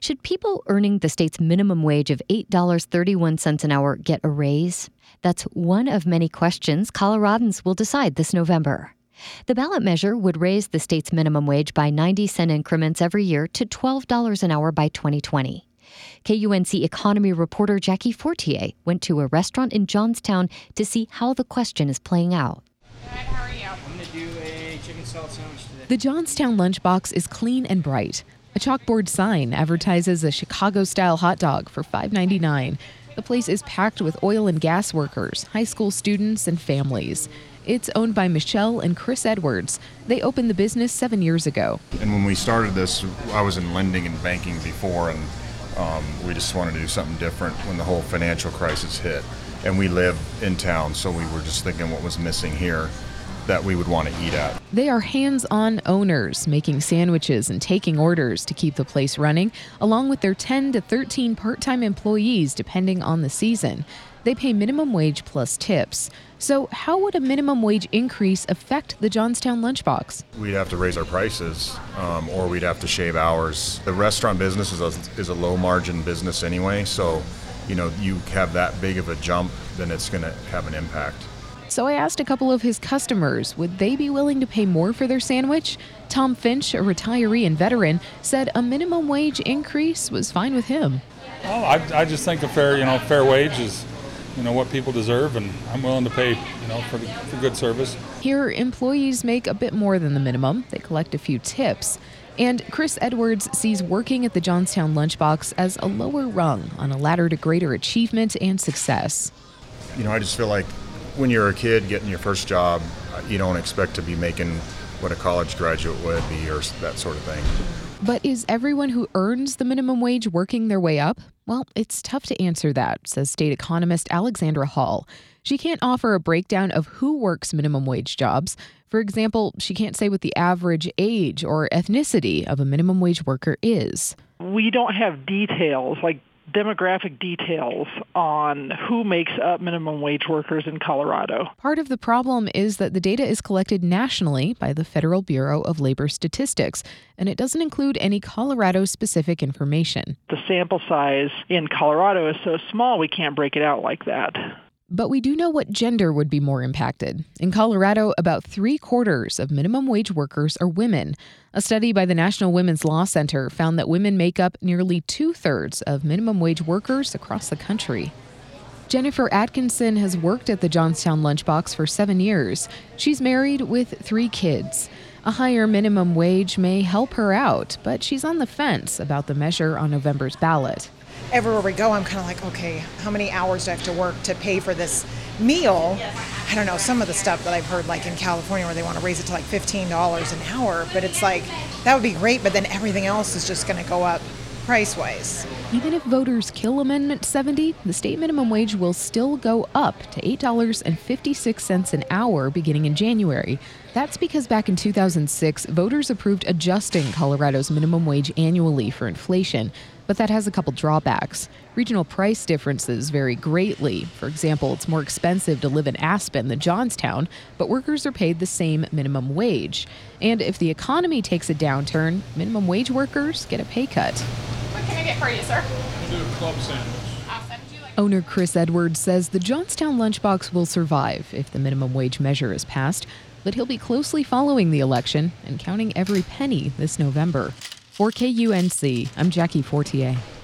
Should people earning the state's minimum wage of $8.31 an hour get a raise? That's one of many questions Coloradans will decide this November. The ballot measure would raise the state's minimum wage by 90-cent increments every year to $12 an hour by 2020. KUNC economy reporter Jackie Fortier went to a restaurant in Johnstown to see how the question is playing out. Good, how are you? I'm going to do a chicken salt sandwich today. The Johnstown lunchbox is clean and bright. A chalkboard sign advertises a Chicago-style hot dog for $5.99. The place is packed with oil and gas workers, high school students, and families. It's owned by Michelle and Chris Edwards. They opened the business 7 years ago. And when we started this, I was in lending and banking before, and we just wanted to do something different when the whole financial crisis hit. And we live in town, so we were just thinking what was missing here that we would want to eat at. They are hands-on owners, making sandwiches and taking orders to keep the place running, along with their 10 to 13 part-time employees, depending on the season. They pay minimum wage plus tips. So how would a minimum wage increase affect the Johnstown lunchbox? We'd have to raise our prices, or we'd have to shave hours. The restaurant business is a low-margin business anyway, so you have that big of a jump, then it's going to have an impact. So I asked a couple of his customers, would they be willing to pay more for their sandwich? Tom Finch, a retiree and veteran, said a minimum wage increase was fine with him. Well, I just think a fair wage is what people deserve, and I'm willing to pay for good service. Here, employees make a bit more than the minimum. They collect a few tips. And Chris Edwards sees working at the Johnstown Lunchbox as a lower rung on a ladder to greater achievement and success. I just feel like when you're a kid getting your first job, you don't expect to be making what a college graduate would be or that sort of thing. But is everyone who earns the minimum wage working their way up? Well, it's tough to answer that, says state economist Alexandra Hall. She can't offer a breakdown of who works minimum wage jobs. For example, she can't say what the average age or ethnicity of a minimum wage worker is. We don't have details, like demographic details on who makes up minimum wage workers in Colorado. Part of the problem is that the data is collected nationally by the Federal Bureau of Labor Statistics, and it doesn't include any Colorado-specific information. The sample size in Colorado is so small we can't break it out like that. But we do know what gender would be more impacted. In Colorado, about 3/4 of minimum wage workers are women. A study by the National Women's Law Center found that women make up nearly 2/3 of minimum wage workers across the country. Jennifer Atkinson has worked at the Johnstown Lunchbox for 7 years. She's married with 3 kids. A higher minimum wage may help her out, but she's on the fence about the measure on November's ballot. Everywhere we go, I'm kind of like, okay, how many hours do I have to work to pay for this meal? I don't know, some of the stuff that I've heard, like in California, where they want to raise it to like $15 an hour, but it's like, that would be great, but then everything else is just going to go up price-wise. Even if voters kill Amendment 70, the state minimum wage will still go up to $8.56 an hour beginning in January. That's because back in 2006, voters approved adjusting Colorado's minimum wage annually for inflation. But that has a couple drawbacks. Regional price differences vary greatly. For example, it's more expensive to live in Aspen than Johnstown, but workers are paid the same minimum wage. And if the economy takes a downturn, minimum wage workers get a pay cut. What can I get for you, sir? We'll do a club sandwich. Owner Chris Edwards says the Johnstown Lunchbox will survive if the minimum wage measure is passed, but he'll be closely following the election and counting every penny this November. For KUNC, I'm Jackie Fortier.